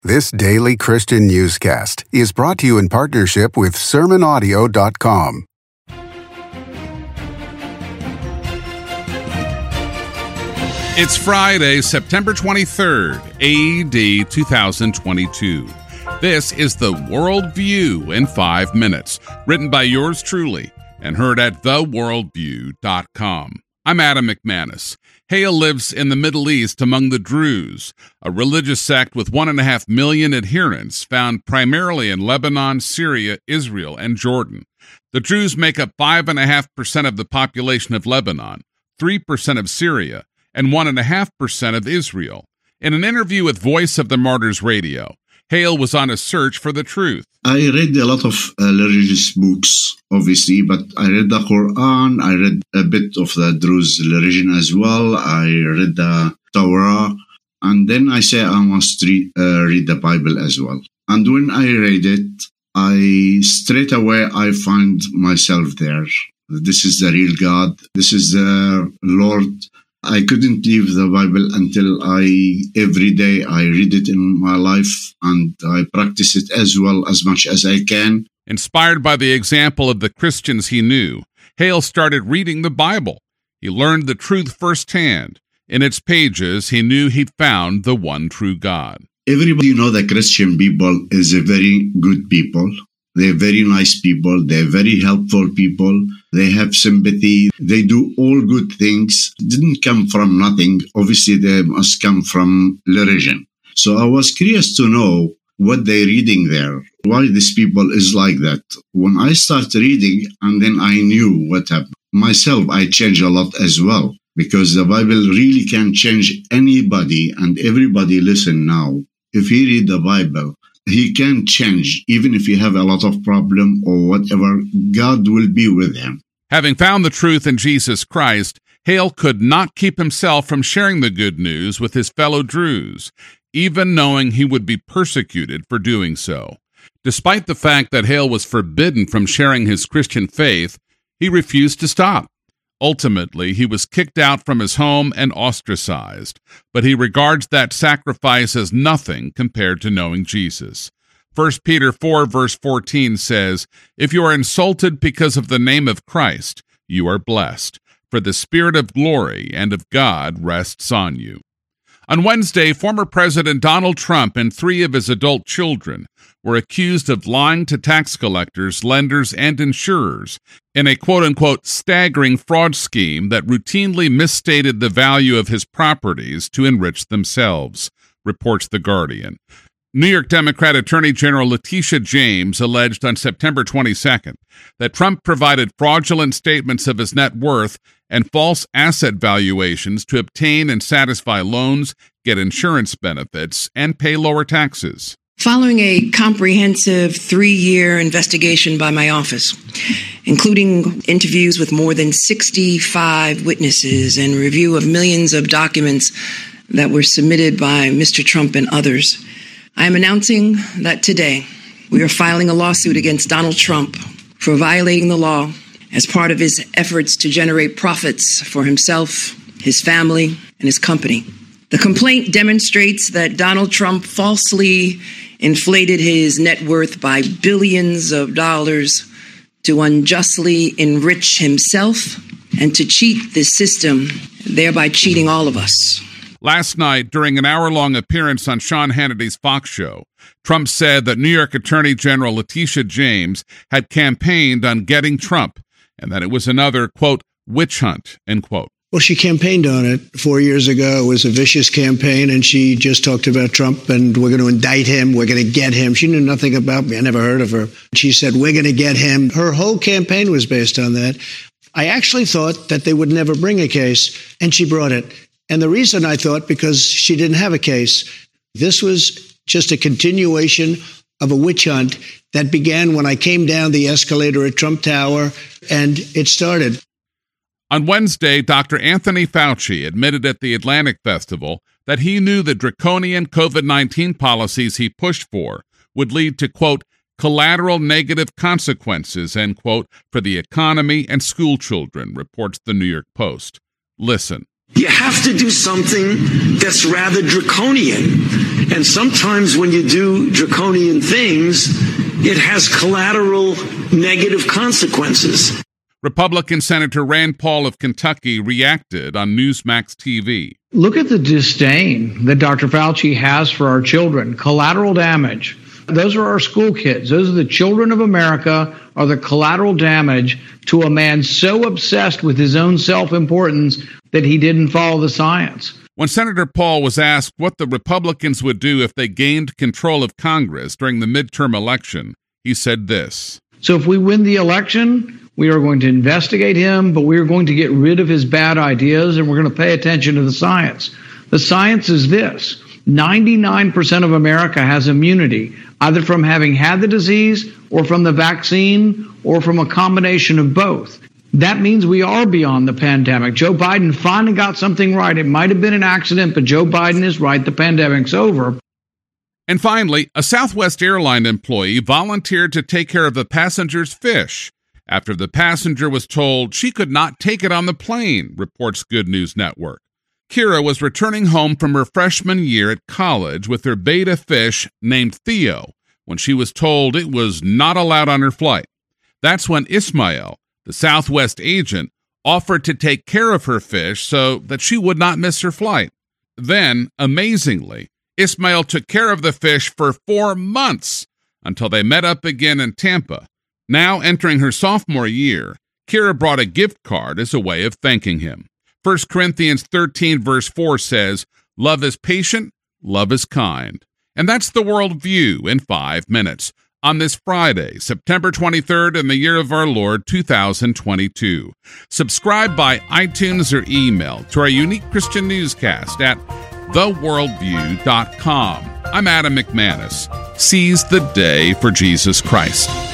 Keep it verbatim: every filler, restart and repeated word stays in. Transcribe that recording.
This daily Christian newscast is brought to you in partnership with sermon audio dot com. It's Friday, September twenty-third, A D two thousand twenty-two. This is the World View in five minutes, written by yours truly and heard at the world view dot com. I'm Adam McManus. Hale lives in the Middle East among the Druze, a religious sect with one and a half million adherents found primarily in Lebanon, Syria, Israel, and Jordan. The Druze make up five and a half percent of the population of Lebanon, three percent of Syria, and one and a half percent of Israel. In an interview with Voice of the Martyrs Radio, Hale was on a search for the truth. I read a lot of uh, religious books, obviously, but I read the Quran, I read a bit of the Druze religion as well, I read the Torah, and then I say I must read, uh, read the Bible as well. And when I read it, I straight away I find myself there. This is the real God, this is the Lord. I couldn't leave the Bible until I, every day, I read it in my life and I practice it as well as much as I can. Inspired by the example of the Christians he knew, Hale started reading the Bible. He learned the truth firsthand. In its pages, he knew he'd found the one true God. Everybody know that Christian people is a very good people. They're very nice people. They're very helpful people. They have sympathy. They do all good things. Didn't come from nothing. Obviously, they must come from religion. So I was curious to know what they're reading there, why these people is like that. When I started reading, and then I knew what happened. Myself, I changed a lot as well, because the Bible really can change anybody, and everybody listen now. If you read the Bible, he can change, even if you have a lot of problem or whatever, God will be with him. Having found the truth in Jesus Christ, Hale could not keep himself from sharing the good news with his fellow Druze, even knowing he would be persecuted for doing so. Despite the fact that Hale was forbidden from sharing his Christian faith, he refused to stop. Ultimately, he was kicked out from his home and ostracized, but he regards that sacrifice as nothing compared to knowing Jesus. First Peter four, verse fourteen says, "If you are insulted because of the name of Christ, you are blessed, for the Spirit of glory and of God rests on you." On Wednesday, former President Donald Trump and three of his adult children were accused of lying to tax collectors, lenders, and insurers in a quote-unquote staggering fraud scheme that routinely misstated the value of his properties to enrich themselves, reports The Guardian. New York Democrat Attorney General Letitia James alleged on September twenty-second that Trump provided fraudulent statements of his net worth and false asset valuations to obtain and satisfy loans, get insurance benefits, and pay lower taxes. Following a comprehensive three-year investigation by my office, including interviews with more than sixty-five witnesses and review of millions of documents that were submitted by Mister Trump and others, I am announcing that today we are filing a lawsuit against Donald Trump for violating the law as part of his efforts to generate profits for himself, his family, and his company. The complaint demonstrates that Donald Trump falsely inflated his net worth by billions of dollars to unjustly enrich himself and to cheat the system, thereby cheating all of us. Last night, during an hour-long appearance on Sean Hannity's Fox show, Trump said that New York Attorney General Letitia James had campaigned on getting Trump and that it was another, quote, witch hunt, end quote. Well, she campaigned on it four years ago. It was a vicious campaign, and she just talked about Trump, and we're going to indict him. We're going to get him. She knew nothing about me. I never heard of her. She said, we're going to get him. Her whole campaign was based on that. I actually thought that they would never bring a case, and she brought it. And the reason I thought, because she didn't have a case, this was just a continuation of a witch hunt that began when I came down the escalator at Trump Tower, and it started. On Wednesday, Doctor Anthony Fauci admitted at the Atlantic Festival that he knew the draconian COVID nineteen policies he pushed for would lead to, quote, collateral negative consequences, end quote, for the economy and school children, reports the New York Post. Listen. You have to do something that's rather draconian And sometimes when you do draconian things, it has collateral negative consequences. Republican Senator Rand Paul of Kentucky reacted on Newsmax T V. Look at the disdain that Doctor Fauci has for our children. Collateral damage. Those are our school kids. Those are the children of America, are the collateral damage to a man so obsessed with his own self-importance that he didn't follow the science. When Senator Paul was asked what the Republicans would do if they gained control of Congress during the midterm election, he said this. So if we win the election, we are going to investigate him, but we are going to get rid of his bad ideas, and we're going to pay attention to the science. The science is this. ninety-nine percent of America has immunity, either from having had the disease or from the vaccine or from a combination of both. That means we are beyond the pandemic. Joe Biden finally got something right. It might have been an accident, but Joe Biden is right. The pandemic's over. And finally, a Southwest airline employee volunteered to take care of the passenger's fish after the passenger was told she could not take it on the plane, reports Good News Network. Kira was returning home from her freshman year at college with her betta fish named Theo when she was told it was not allowed on her flight. That's when Ismael, the Southwest agent, offered to take care of her fish so that she would not miss her flight. Then, amazingly, Ismael took care of the fish for four months until they met up again in Tampa. Now entering her sophomore year, Kira brought a gift card as a way of thanking him. First Corinthians thirteen verse four says, "Love is patient, love is kind." And that's the World View in five minutes on this Friday, September twenty-third, in the year of our Lord, two thousand twenty-two. Subscribe by iTunes or email to our unique Christian newscast at the worldview dot com. I'm Adam McManus. Seize the day for Jesus Christ.